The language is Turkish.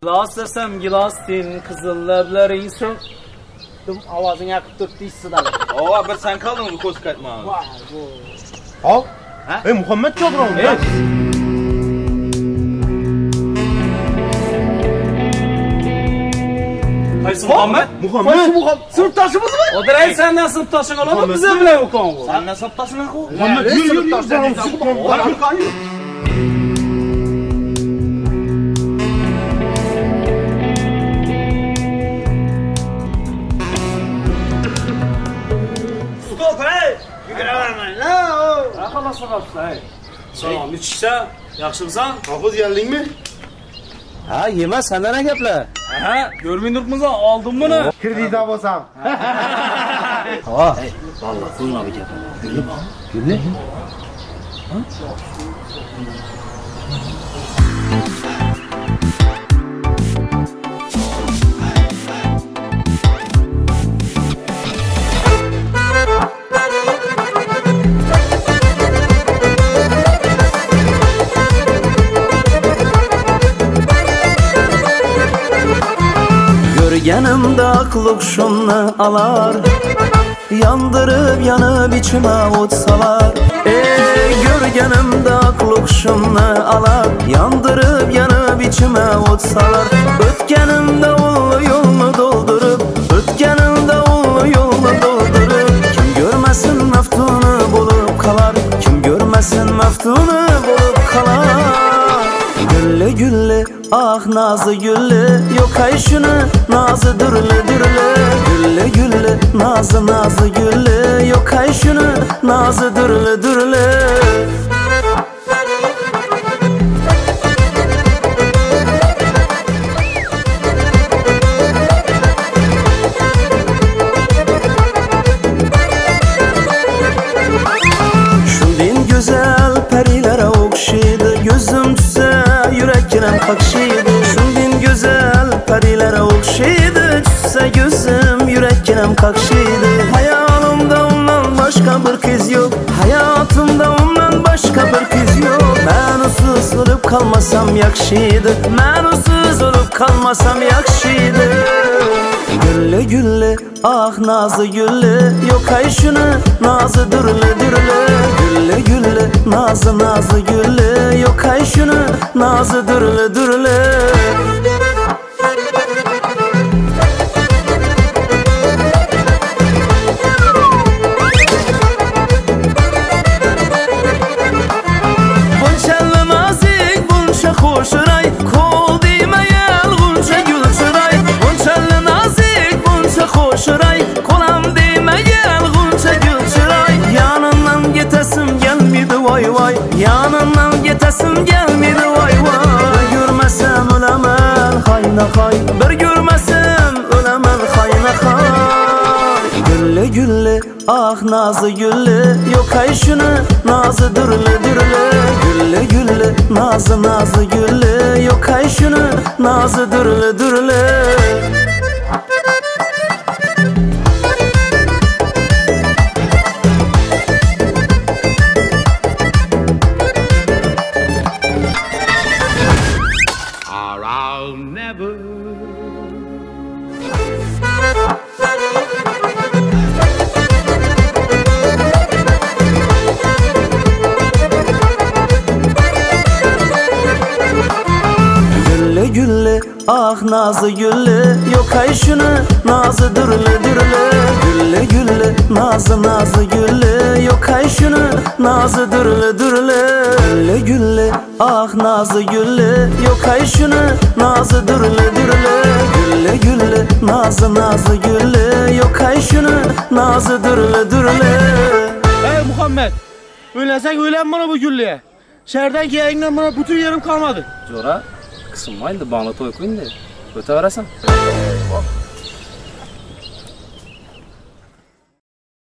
Gilas desem gilas deyin, kızıl leblerin sok. Avazını yakıp dörttüyse da. Ova bir sen kaldın mı koz kaçma? Vay bu. Al. Muhammed çaldır onu. Hayırsı Muhammed? Muhammed. Sınıftaşımız mı? O da senden sınıftaşın olamaz bize bile yok onu. Sen ne saptasın ha? Muhammed yürü. Stop hey! Yakalasın hapsa hey. Salam, içişse, yaxşımsan? Hafız geldin mi? Ha yeme senden ne gepler? He, görmeyin durmamıza aldım bunu. Kirdi de basam. Ha. Vallahi buyurun abi gel. Güllü mü? Güllü? Görgenimde aklıq şunla alar, yandırıp yanıp içime ot salar. Görgenimde aklıq şunla alar, yandırıp yanıp içime ot salar. Ötkenimde ollu yolunu doldurup, ötkenimde ollu yolunu doldurup. Kim görmesin meftunu bulup kalar, kim görmesin meftunu bulup kalar. Gülle gülle ah nazı gülle, yok ay şunu nazı dürlü dürlü. Gülle gülle nazı nazı gülle, yok ay şunu nazı dürlü dürlü. Şundin güzel perilere okşaydı, gözüm tüse yürekkinem kakşıydı. Şundin güzel perilere okşaydı, tüse gözüm yürekkinem kakşıydı. Hayalimde ondan başka bir kız yok, hayatımda ondan başka bir kız yok. Ben usuz olup kalmasam yakşıydı, ben usuz olup kalmasam yakşıydı. Gülle gülle ah nazı gülle, yok ay şunu nazı dürlü dürlü. Gülle gülle nazı nazı gülle, yok ay şunu nazı dürlü dürlü. Bunçalı nazik bunça hoşuray, kol değmeyel bunça gül çıray. Bunçalı nazik bunça hoşuray, kolam değmeyel bunça gül çıray. Yanından getesim gelmedi vay vay, yanından getesim gelmedi vay vay. Görmesem ölemem hayna hay, bir görmesem ölemem hayna hay. Gülle gülle ah nazı gülle, yok ay şunu nazı dürlü dürlü. Gülle gülle nazı nazı gülle, yok ay şunu nazı dürlü dürlü. Gülle gülle ah nazı gülle, yok ay şunu nazı dürlü dürlü. Gülle gülle nazı nazı gülle, yok ay şunu nazı dürlü dürlü. Gülle gülle ah nazı gülle, yok ay şunu nazı dürlü dürlü. Gülle gülle nazı nazı gülle, yok ay şunu nazı dürlü dürlü. Hey Muhammed. Öylesen öğlen bana bu güllüye. Şehirden geyiğinden bana bütün yerim kalmadı. Jora, kısınmayın da bana toy koyun da. Öte veresen.